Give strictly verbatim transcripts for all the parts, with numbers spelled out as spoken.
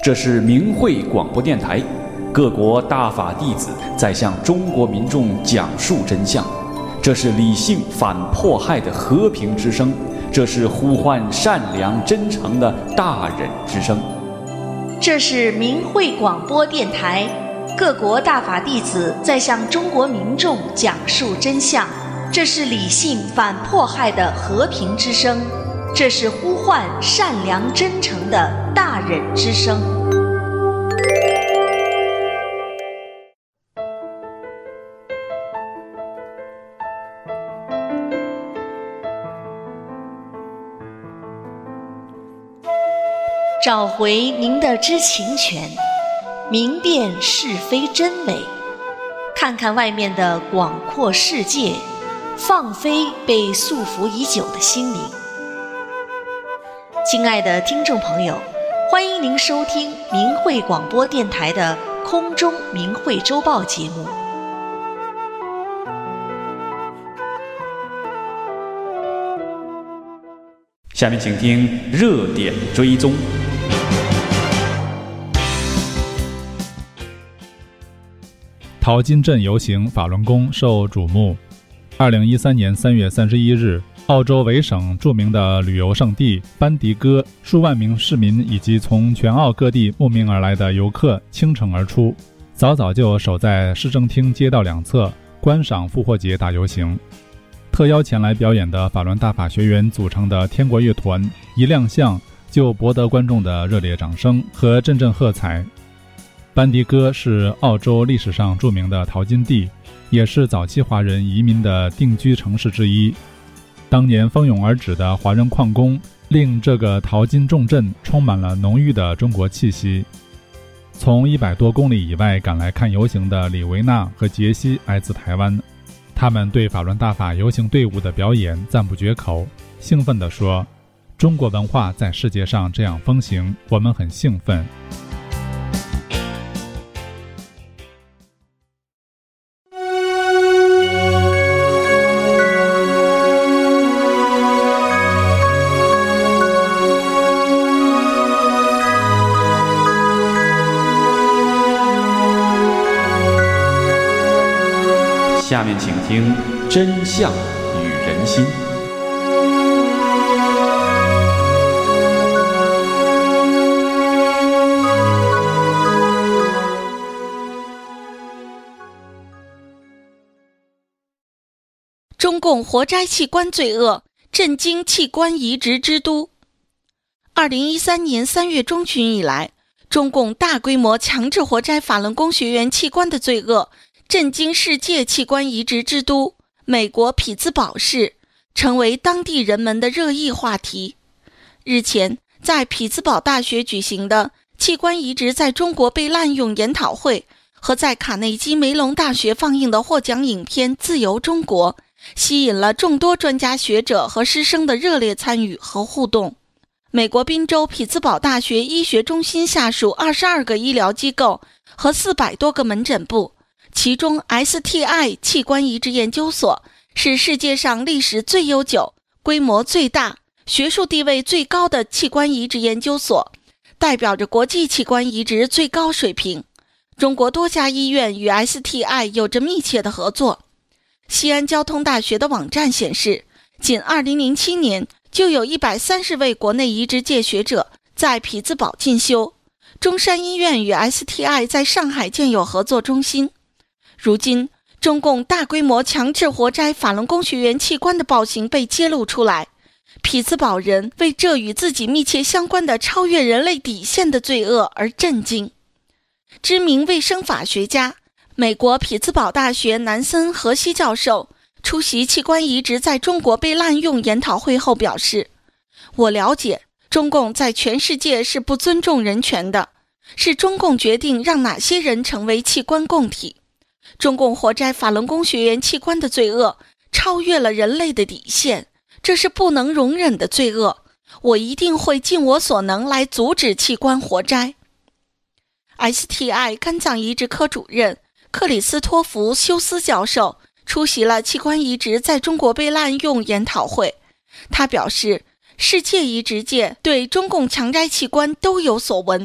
这是明慧广播电台，各国大法弟子在向中国民众讲述真相。这是理性反迫害的和平之声，这是呼唤善良真诚的大忍之声。 这是明慧广播电台，各国大法弟子在向中国民众讲述真相。这是理性反迫害的和平之声，这是呼唤善良真诚的大忍之声。找回您的知情权，明辨是非真伪，看看外面的广阔世界，放飞被束缚已久的心灵。亲爱的听众朋友，欢迎您收听明慧广播电台的空中明慧周报节目。 下面请听热点追踪。 淘金镇游行法轮功受瞩目。二零一三年三月三十一日，澳洲维省著名的旅游胜地班迪哥，数万名市民以及从全澳各地慕名而来的游客倾城而出，早早就守在市政厅街道两侧观赏复活节大游行。特邀前来表演的法轮大法学员组成的天国乐团一亮相就博得观众的热烈掌声和阵阵喝彩。班迪哥是澳洲历史上著名的淘金地，也是早期华人移民的定居城市之一。当年蜂拥而至的华人矿工令这个淘金重镇充满了浓郁的中国气息。从一百多公里以外赶来看游行的李维娜和杰西来自台湾，他们对法轮大法游行队伍的表演赞不绝口，兴奋地说：“中国文化在世界上这样风行，我们很兴奋。” 下面请听真相与人心。 中共活摘器官罪恶，震惊器官移植之都。二零一三年三月中旬以来，中共大规模强制活摘法轮功学员器官的罪恶震惊世界器官移植之都美国匹兹堡市，成为当地人们的热议话题。日前，在匹兹堡大学举行的器官移植在中国被滥用研讨会和在卡内基梅隆大学放映的获奖影片《自由中国》，吸引了众多专家学者和师生的热烈参与和互动。美国宾州匹兹堡大学医学中心下属二十二个医疗机构和四百多个门诊部，其中 S T I 器官移植研究所是世界上历史最悠久、规模最大、学术地位最高的器官移植研究所，代表着国际器官移植最高水平。中国多家医院与 S T I 有着密切的合作。西安交通大学的网站显示，仅二零零七年就有一百三十位国内移植界学者在匹兹堡进修。中山医院与 S T I 在上海建有合作中心。如今，中共大规模强制活摘法轮功学员器官的暴行被揭露出来，匹兹堡人为这与自己密切相关的超越人类底线的罪恶而震惊。知名卫生法学家、美国匹兹堡大学南森荷西教授出席器官移植在中国被滥用研讨会后表示：“我了解，中共在全世界是不尊重人权的，是中共决定让哪些人成为器官供体。中共活摘法轮功学员器官的罪恶超越了人类的底线，这是不能容忍的罪恶。我一定会尽我所能来阻止器官活摘。” S T I 肝脏移植科主任克里斯托弗·休斯教授出席了器官移植在中国被滥用研讨会。他表示，世界移植界对中共强摘器官都有所闻，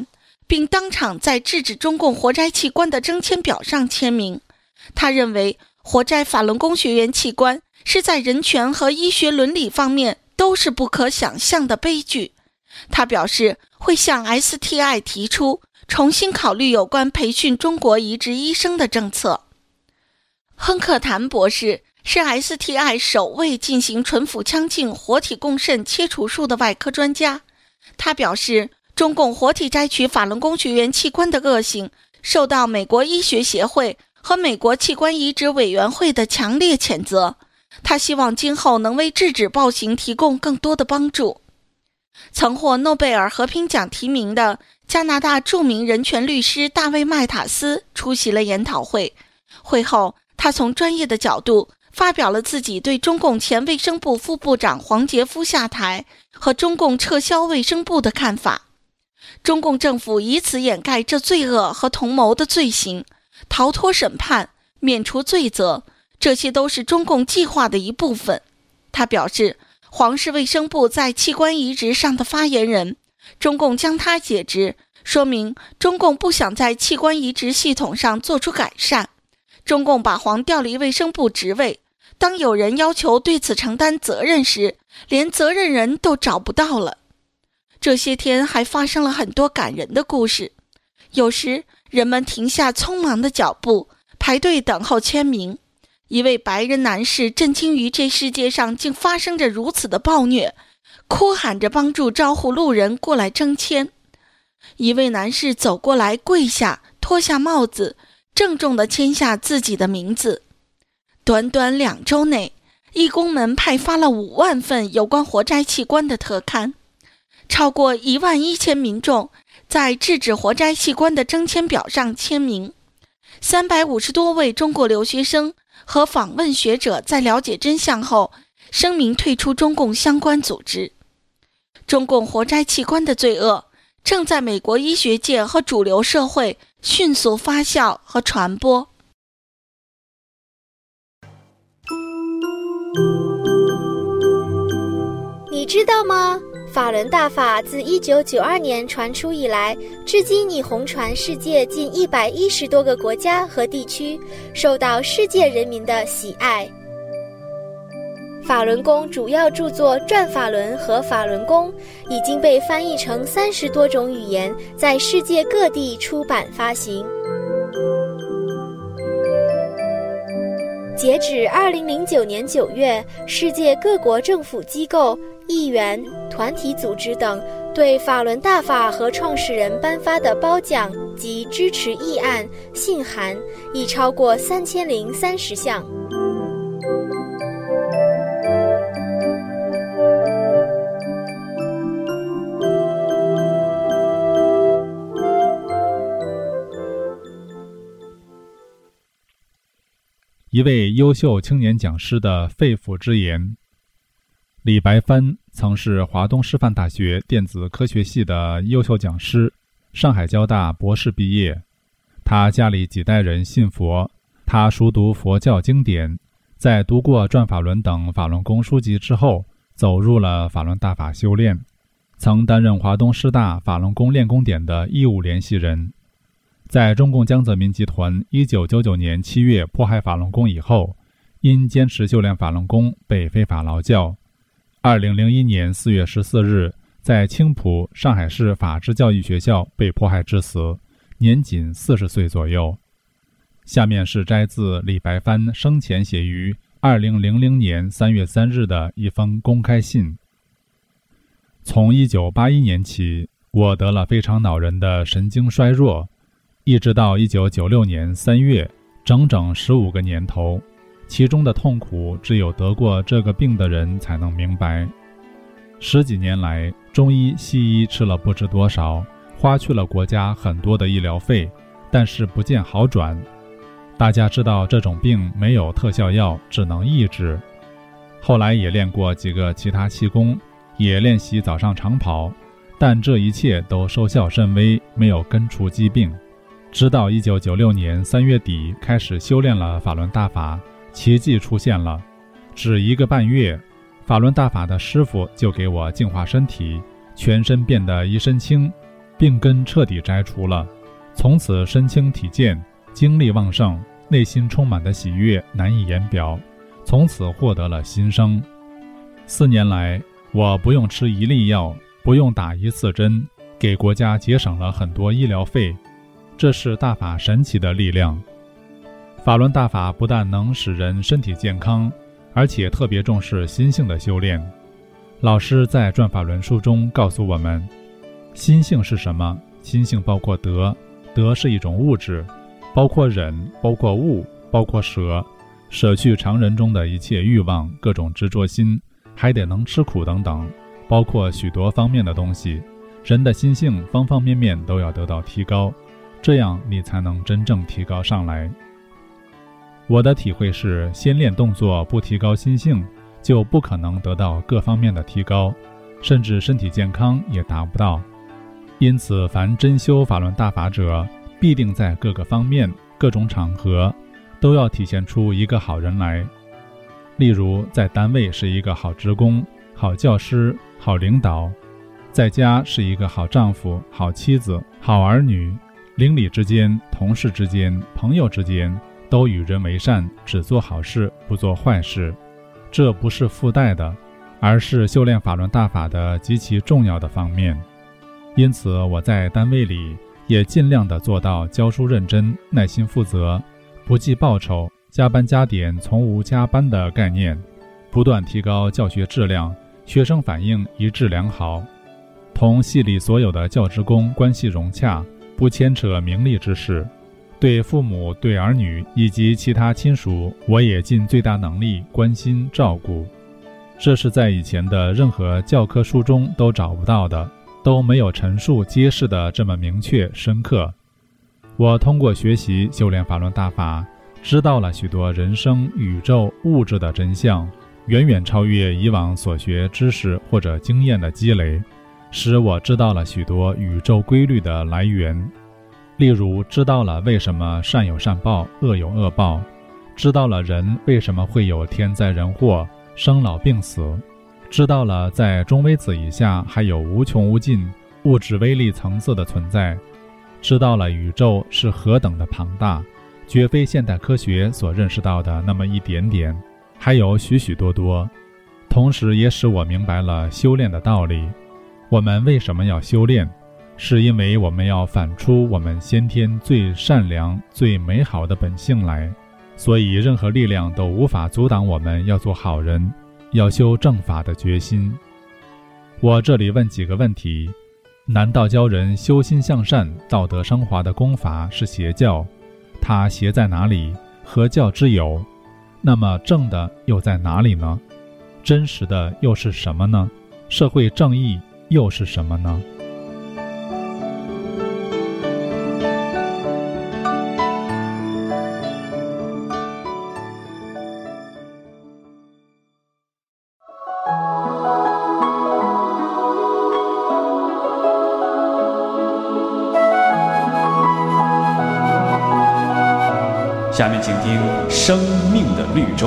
并当场在制止中共活摘器官的征签表上签名。他认为活摘法轮功学员器官是在人权和医学伦理方面都是不可想象的悲剧。他表示会向 S T I 提出重新考虑有关培训中国移植医生的政策。亨克坦博士是 S T I 首位进行纯腹腔镜活体共肾切除术的外科专家。他表示，中共活体摘取法轮功学员器官的恶行受到美国医学协会和美国器官移植委员会的强烈谴责。他希望今后能为制止暴行提供更多的帮助。曾获诺贝尔和平奖提名的加拿大著名人权律师大卫·麦塔斯出席了研讨会。会后，他从专业的角度发表了自己对中共前卫生部副部长黄杰夫下台和中共撤销卫生部的看法。中共政府以此掩盖这罪恶和同谋的罪行，逃脱审判，免除罪责，这些都是中共计划的一部分。他表示，黄是卫生部在器官移植上的发言人，中共将他解职，说明中共不想在器官移植系统上做出改善。中共把黄调离卫生部职位，当有人要求对此承担责任时，连责任人都找不到了。这些天还发生了很多感人的故事，有时人们停下匆忙的脚步，排队等候签名。一位白人男士震惊于这世界上竟发生着如此的暴虐，哭喊着帮助招呼路人过来征签。一位男士走过来跪下，脱下帽子，郑重地签下自己的名字。短短两周内，义工们派发了五万份有关活摘器官的特刊，超过一万一千民众在制止活摘器官的征签表上签名。三百五十多位中国留学生和访问学者在了解真相后，声明退出中共相关组织。中共活摘器官的罪恶正在美国医学界和主流社会迅速发酵和传播。 你知道吗？法轮大法自一九九二年传出以来，至今已红传世界近一百一十多个国家和地区，受到世界人民的喜爱。法轮功主要著作《转法轮》和《法轮功》已经被翻译成三十多种语言，在世界各地出版发行。截止二零零九年九月，世界各国政府机构、议员、团体组织等对法轮大法和创始人颁发的褒奖及支持议案、信函已超过三千零三十项。 一位优秀青年讲师的肺腑之言。李白帆曾是华东师范大学电子科学系的优秀讲师，上海交大博士毕业。他家里几代人信佛，他熟读佛教经典，在读过《转法轮》等法轮功书籍之后，走入了法轮大法修炼，曾担任华东师大法轮功练功点的义务联系人。在中共江泽民集团一九九九年七月迫害法轮功以后，因坚持修炼法轮功被非法劳教。二零零一年四月十四日，在青浦上海市法治教育学校被迫害致死，年仅四十岁左右。下面是摘自李白帆生前写于二零零零年三月三日的一封公开信。从一九八一年起，我得了非常恼人的神经衰弱，一直到一九九六年三月，整整十五个年头，其中的痛苦只有得过这个病的人才能明白。十几年来，中医西医吃了不知多少，花去了国家很多的医疗费，但是不见好转。大家知道这种病没有特效药，只能抑制。后来也练过几个其他气功，也练习早上长跑，但这一切都收效甚微，没有根除疾病。直到一九九六年三月底开始修炼了法轮大法，奇迹出现了。只一个半月，法轮大法的师傅就给我净化身体，全身变得一身轻。 病根彻底摘除了，从此身轻体健，精力旺盛，内心充满的喜悦难以言表，从此获得了新生。四年来，我不用吃一粒药，不用打一次针，给国家节省了很多医疗费，这是大法神奇的力量。法轮大法不但能使人身体健康，而且特别重视心性的修炼。老师在转法轮书中告诉我们，心性是什么？心性包括德，德是一种物质，包括忍，包括悟，包括舍，舍去常人中的一切欲望，各种执着心，还得能吃苦等等，包括许多方面的东西。人的心性方方面面都要得到提高，这样你才能真正提高上来。我的体会是，先练动作不提高心性，就不可能得到各方面的提高，甚至身体健康也达不到。因此，凡真修法轮大法者，必定在各个方面、各种场合，都要体现出一个好人来。例如，在单位是一个好职工、好教师、好领导；在家是一个好丈夫、好妻子、好儿女；邻里之间、同事之间、朋友之间，都与人为善，只做好事，不做坏事。这不是附带的，而是修炼法轮大法的极其重要的方面。因此，我在单位里也尽量地做到教书认真、耐心负责，不计报酬，加班加点，从无加班的概念，不断提高教学质量，学生反应一致良好，同系里所有的教职工关系融洽，不牵扯名利之事。对父母、对儿女以及其他亲属，我也尽最大能力关心照顾。这是在以前的任何教科书中都找不到的，都没有陈述揭示的这么明确深刻。我通过学习修炼法轮大法，知道了许多人生、宇宙、物质的真相，远远超越以往所学知识或者经验的积累，使我知道了许多宇宙规律的来源。例如，知道了为什么善有善报，恶有恶报，知道了人为什么会有天灾人祸、生老病死，知道了在中微子以下还有无穷无尽物质微粒层次的存在，知道了宇宙是何等的庞大，绝非现代科学所认识到的那么一点点，还有许许多多。同时也使我明白了修炼的道理。我们为什么要修炼？是因为我们要反出我们先天最善良、最美好的本性来，所以任何力量都无法阻挡我们要做好人，要修正法的决心。我这里问几个问题：难道教人修心向善、道德升华的功法是邪教？它邪在哪里？何教之有？那么正的又在哪里呢？真实的又是什么呢？社会正义又是什么呢？ 下面请听《生命的绿洲》。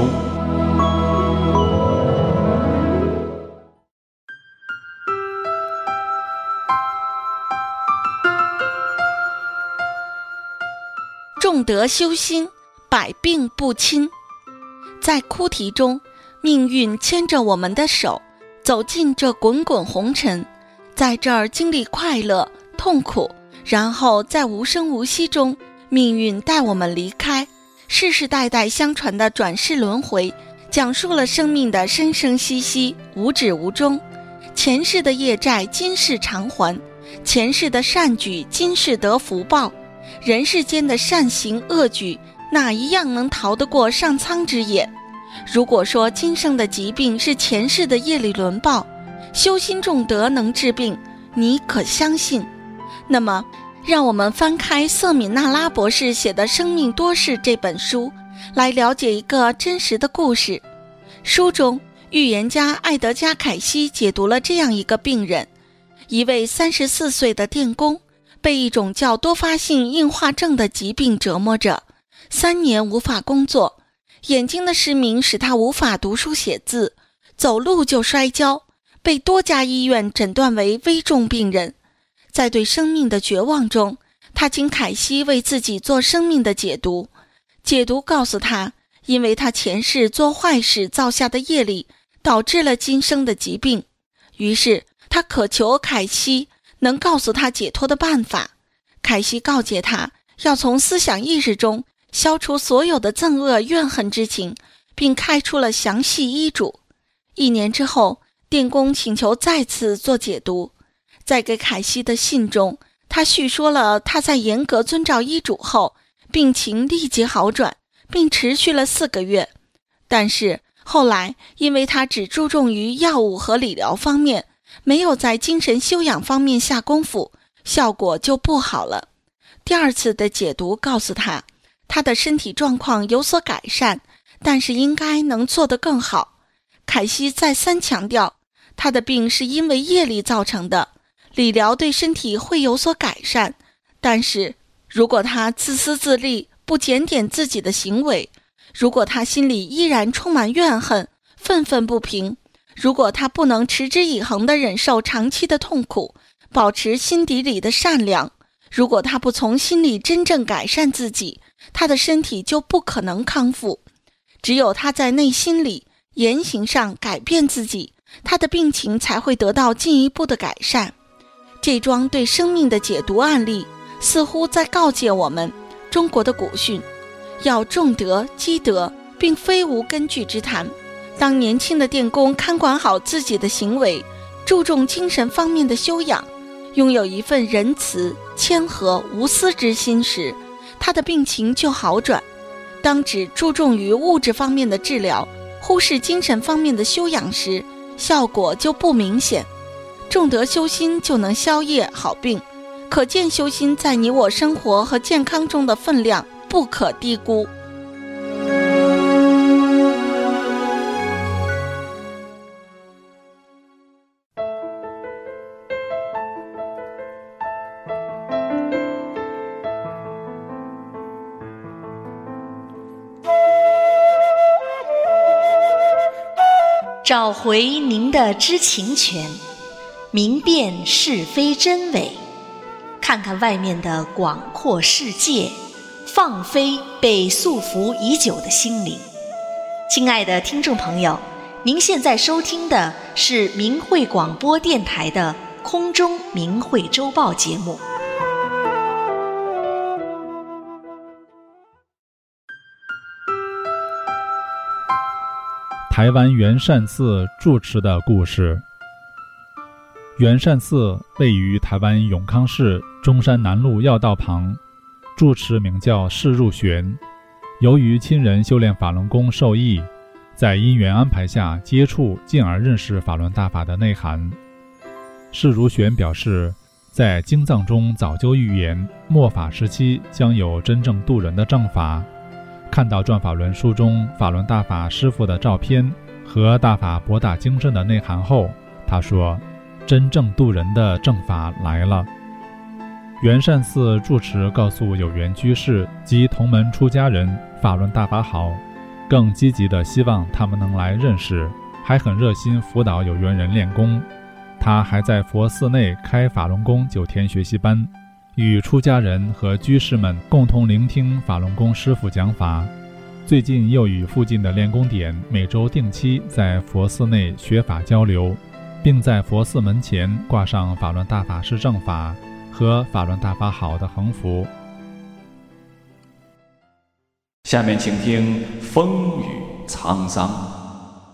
重德修心，百病不侵。在哭啼中，命运牵着我们的手，走进这滚滚红尘，在这儿经历快乐、痛苦，然后在无声无息中，命运带我们离开。世世代代相传的转世轮回，讲述了生命的生生息息，无止无终。前世的业债，今世偿还；前世的善举，今世得福报。人世间的善行恶举，哪一样能逃得过上苍之眼？如果说今生的疾病是前世的业力轮报，修心重德能治病，你可相信？那么让我们翻开瑟米纳拉博士写的《生命多事》这本书，来了解一个真实的故事。书中，预言家艾德加·凯西解读了这样一个病人：一位三十四岁的电工，被一种叫多发性硬化症的疾病折磨着，三年无法工作，眼睛的失明使他无法读书写字，走路就摔跤，被多家医院诊断为危重病人。 在对生命的绝望中，他请凯西为自己做生命的解读。解读告诉他，因为他前世做坏事造下的业力，导致了今生的疾病。于是他渴求凯西能告诉他解脱的办法。凯西告诫他，要从思想意识中消除所有的憎恶怨恨之情，并开出了详细医嘱。一年之后，电工请求再次做解读。在给凯西的信中，他叙说了他在严格遵照医嘱后，病情立即好转，并持续了四个月。但是后来，因为他只注重于药物和理疗方面，没有在精神修养方面下功夫，效果就不好了。第二次的解读告诉他，他的身体状况有所改善，但是应该能做得更好。凯西再三强调，他的病是因为业力造成的，理疗对身体会有所改善，但是如果他自私自利，不检点自己的行为，如果他心里依然充满怨恨，愤愤不平，如果他不能持之以恒地忍受长期的痛苦，保持心底里的善良，如果他不从心里真正改善自己，他的身体就不可能康复。只有他在内心里、言行上改变自己，他的病情才会得到进一步的改善。这桩对生命的解读案例，似乎在告诫我们，中国的古训要重德积德，并非无根据之谈。当年轻的电工看管好自己的行为，注重精神方面的修养，拥有一份仁慈、谦和、无私之心时，他的病情就好转。当只注重于物质方面的治疗，忽视精神方面的修养时，效果就不明显。重德修心就能消业好病，可见修心在你我生活和健康中的分量不可低估。 找回您的知情权，明辨是非真伪，看看外面的广阔世界，放飞被束缚已久的心灵。亲爱的听众朋友，您现在收听的是明慧广播电台的空中明慧周报节目。 台湾圆善寺住持的故事。圆善寺位于台湾永康市中山南路要道旁，住持名叫释入玄。由于亲人修炼法轮功受益，在因缘安排下接触进而认识法轮大法的内涵。释如玄表示，在经藏中早就预言末法时期将有真正渡人的正法。看到转法轮书中法轮大法师父的照片和大法博大精深的内涵后，他说，真正渡人的正法来了。圆善寺住持告诉有缘居士及同门出家人法轮大法好，更积极地希望他们能来认识，还很热心辅导有缘人练功。他还在佛寺内开法轮功九天学习班，与出家人和居士们共同聆听法轮功师父讲法。最近又与附近的练功点每周定期在佛寺内学法交流，并在佛寺门前挂上法轮大法师正法和法轮大法好的横幅。 下面请听风雨沧桑。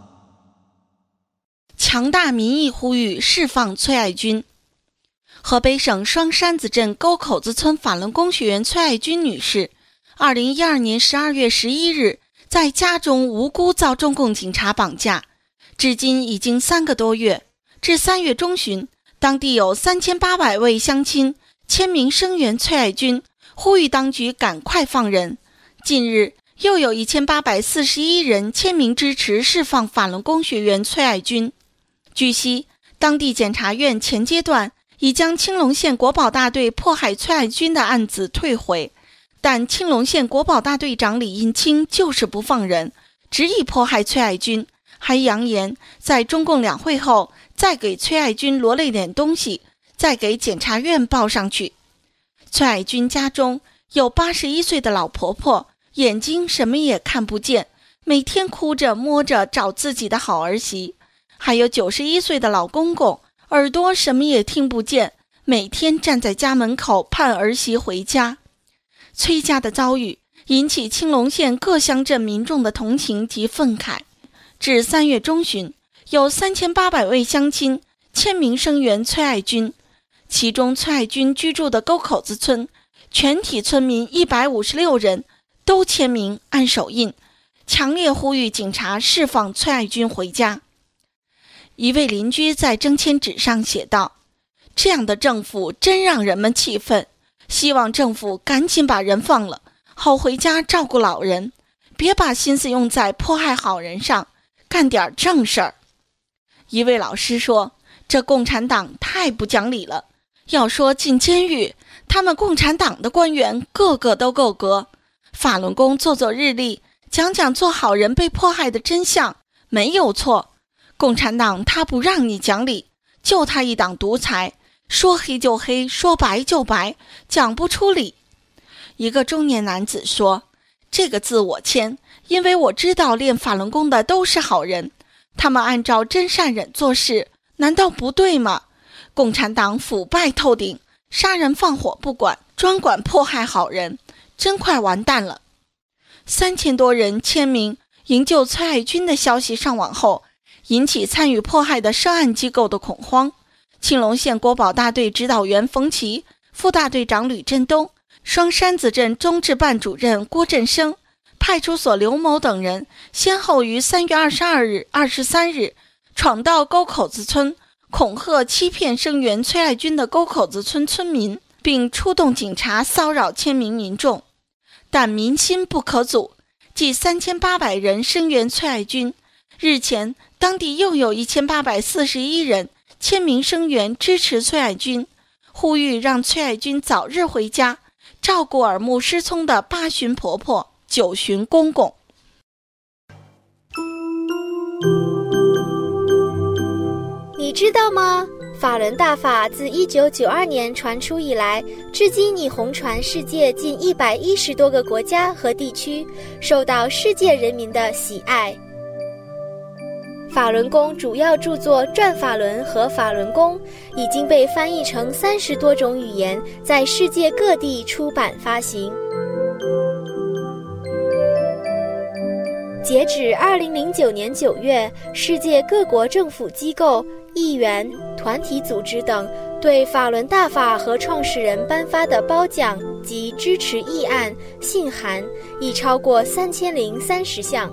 强大民意呼吁释放崔爱军。河北省双山子镇沟口子村法轮功学员崔爱军女士，二零一二年十二月十一日在家中无辜遭中共警察绑架，至今已经三个多月。至三月中旬，当地有三千八百位乡亲签名声援崔爱军，呼吁当局赶快放人。近日，又有一千八百四十一人签名支持释放法轮功学员崔爱军。据悉，当地检察院前阶段已将青龙县国保大队迫害崔爱军的案子退回，但青龙县国保大队长李印清就是不放人，执意迫害崔爱军，还扬言在中共两会后再给崔爱军罗列点东西， 再给检察院报上去。崔爱军家中有八十一岁的老婆婆，眼睛什么也看不见，每天哭着摸着找自己的好儿媳；还有九十一岁的老公公，耳朵什么也听不见，每天站在家门口盼儿媳回家。崔家的遭遇引起青龙县各乡镇民众的同情及愤慨。至三月中旬，有三千八百位乡亲签名声援崔爱军，其中崔爱军居住的沟口子村，全体村民一百五十六人都签名按手印，强烈呼吁警察释放崔爱军回家。一位邻居在征签纸上写道：这样的政府真让人们气愤，希望政府赶紧把人放了，好回家照顾老人，别把心思用在迫害好人上，干点正事儿。一位老师说，这共产党太不讲理了，要说进监狱，他们共产党的官员个个都够格，法轮功做做日历，讲讲做好人被迫害的真相，没有错。共产党他不让你讲理，就他一党独裁，说黑就黑，说白就白，讲不出理。一个中年男子说，这个字我签，因为我知道练法轮功的都是好人，他们按照真善忍做事，难道不对吗？共产党腐败透顶，杀人放火不管，专管迫害好人，真快完蛋了。三千多人签名营救崔爱军的消息上网后，引起参与迫害的涉案机构的恐慌。青龙县国保大队指导员冯琦、副大队长吕振东、双山子镇中治办主任郭振生、派出所刘某等人先后于三月二十二日、二十三日闯到沟口子村，恐吓欺骗声援崔爱军的沟口子村村民，并出动警察骚扰签名民众。但民心不可阻，继三千八百人声援崔爱军，日前当地又有一千八百四十一人签名声援支持崔爱军，呼吁让崔爱军早日回家，照顾耳目失聪的八旬婆婆、九旬公公。 你知道吗？法轮大法自一九九二年传出以来，至今已红传世界近一百一十多个国家和地区，受到世界人民的喜爱。法轮功主要著作《转法轮》和《法轮功》已经被翻译成三十多种语言，在世界各地出版发行。截止二零零九年九月，世界各国政府机构、议员、团体组织等对法轮大法和创始人颁发的褒奖及支持议案、信函已超过三千零三十项。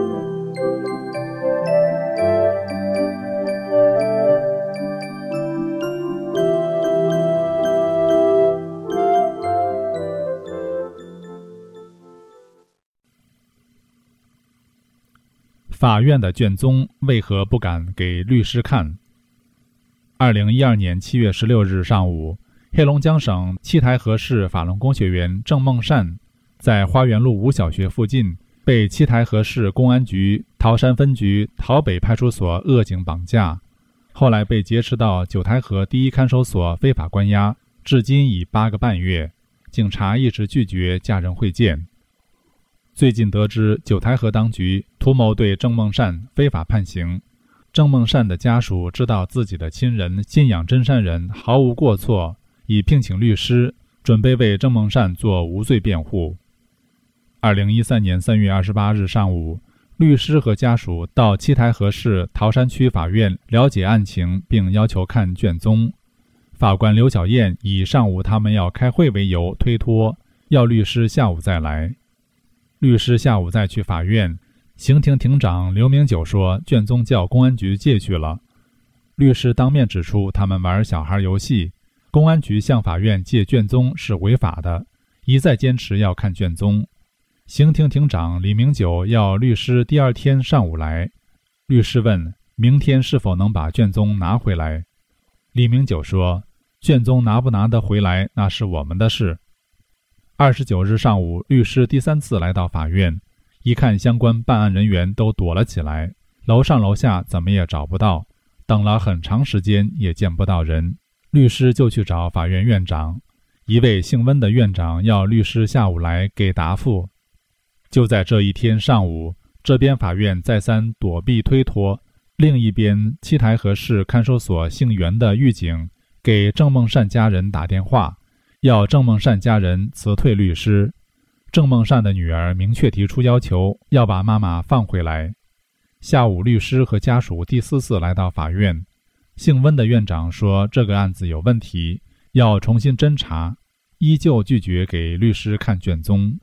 法院的卷宗为何不敢给律师看？二零一二年七月十六日上午，黑龙江省七台河市法轮功学员郑梦善在花园路五小学附近被七台河市公安局桃山分局桃北派出所恶警绑架，后来被劫持到九台河第一看守所非法关押，至今已八个半月，警察一直拒绝家人会见。最近得知九台河当局图谋对郑梦善非法判刑，郑梦善的家属知道自己的亲人信仰真善人毫无过错，已聘请律师，准备为郑梦善做无罪辩护。二零一三年三月二十八日上午，律师和家属到七台河市桃山区法院了解案情，并要求看卷宗。法官刘小燕以上午他们要开会为由推脱，要律师下午再来。律师下午再去法院，刑庭庭长刘明九说卷宗叫公安局借去了。律师当面指出他们玩小孩游戏，公安局向法院借卷宗是违法的，一再坚持要看卷宗。刑庭庭长李明九要律师第二天上午来，律师问明天是否能把卷宗拿回来。李明九说，卷宗拿不拿得回来那是我们的事。二十九日上午，律师第三次来到法院，一看相关办案人员都躲了起来，楼上楼下怎么也找不到，等了很长时间也见不到人。 律师就去找法院院长，一位姓温的院长要律师下午来给答复。就在这一天上午，这边法院再三躲避推脱，另一边七台河市看守所姓袁的狱警给郑梦善家人打电话，要郑梦善家人辞退律师。郑梦善的女儿明确提出要求，要把妈妈放回来。下午律师和家属第四次来到法院，姓温的院长说这个案子有问题，要重新侦查，依旧拒绝给律师看卷宗。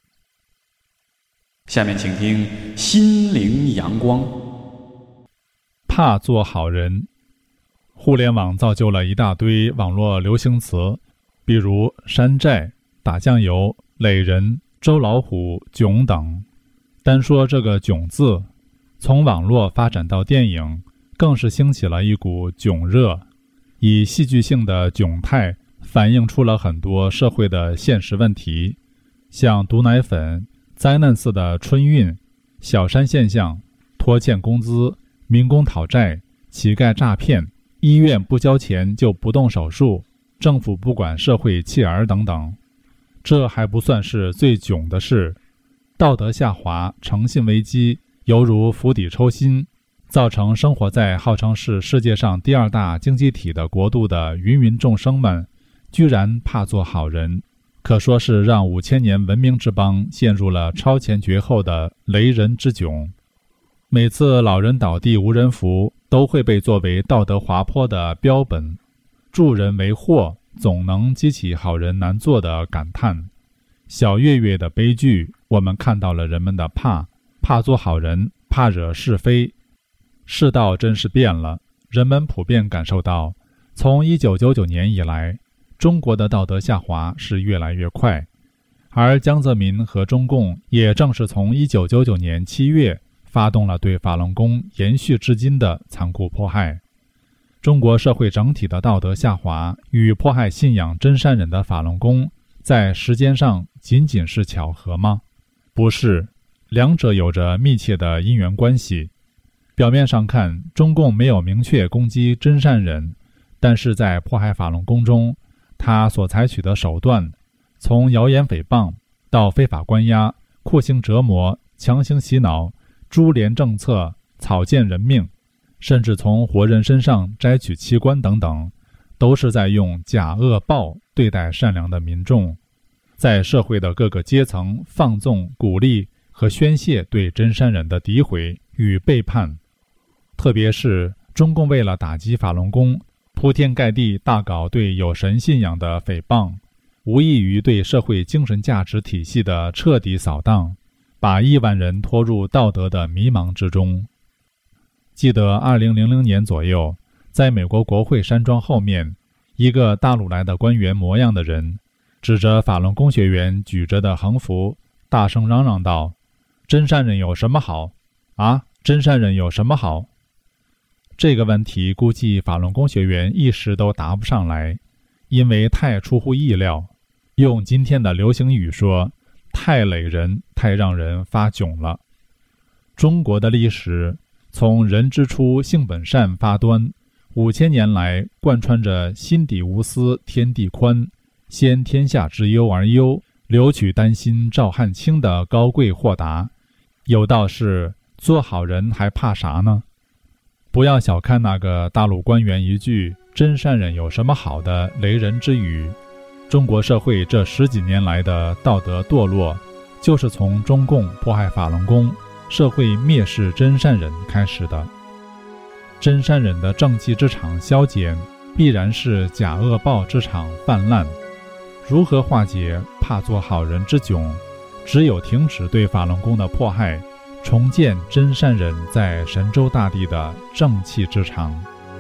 下面请听心灵阳光。 怕做好人。互联网造就了一大堆网络流行词，比如山寨、打酱油、垒人、周老虎、囧等。单说这个囧字，从网络发展到电影，更是兴起了一股囧热，以戏剧性的囧态反映出了很多社会的现实问题，像毒奶粉、灾难似的春运、小三现象、拖欠工资、民工讨债、乞丐诈骗、医院不交钱就不动手术、政府不管社会弃儿等等。这还不算是最囧的事，道德下滑、诚信危机犹如釜底抽薪，造成生活在号称是世界上第二大经济体的国度的芸芸众生们居然怕做好人，可说是让五千年文明之邦陷入了超前绝后的雷人之囧。每次老人倒地无人扶，都会被作为道德滑坡的标本，助人为祸总能激起好人难做的感叹。小月月的悲剧，我们看到了人们的怕，怕做好人，怕惹是非。世道真是变了，人们普遍感受到，从一九九九年以来，中国的道德下滑是越来越快，而江泽民和中共也正是从一九九九年七月发动了对法轮功延续至今的残酷迫害。中国社会整体的道德下滑与迫害信仰真善忍的法轮功在时间上仅仅是巧合吗？不是，两者有着密切的因缘关系。表面上看，中共没有明确攻击真善忍，但是在迫害法轮功中，他所采取的手段，从谣言诽谤到非法关押、酷刑折磨、强行洗脑、株连政策、草菅人命，甚至从活人身上摘取器官等等，都是在用假恶报对待善良的民众，在社会的各个阶层放纵、鼓励和宣泄对真善忍的诋毁与背叛。特别是中共为了打击法轮功，铺天盖地大搞对有神信仰的诽谤，无异于对社会精神价值体系的彻底扫荡，把亿万人拖入道德的迷茫之中。记得二零零零年左右，在美国国会山庄后面，一个大陆来的官员模样的人，指着法轮功学员举着的横幅，大声嚷嚷道：“真善忍有什么好？啊，真善忍有什么好？”这个问题估计法轮功学员一时都答不上来，因为太出乎意料，用今天的流行语说，太累人，太让人发囧了。中国的历史从人之初性本善发端，五千年来贯穿着心底无私天地宽，先天下之忧而忧，留取丹心照汗青的高贵豁达。有道是，做好人还怕啥呢？不要小看那个大陆官员一句真善忍有什么好的雷人之语，中国社会这十几年来的道德堕落，就是从中共迫害法轮功、社会蔑视真善忍开始的。真善忍的正气之场消减，必然是假恶报之场泛滥。如何化解怕做好人之囧？只有停止对法轮功的迫害，重建真善忍在神州大地的正气之场。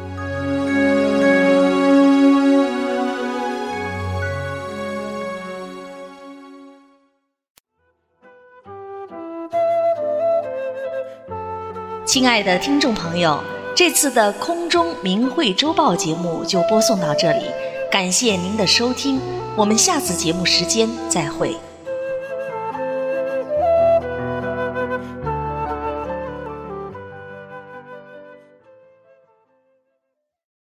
亲爱的听众朋友，这次的空中明慧周报节目就播送到这里，感谢您的收听，我们下次节目时间再会。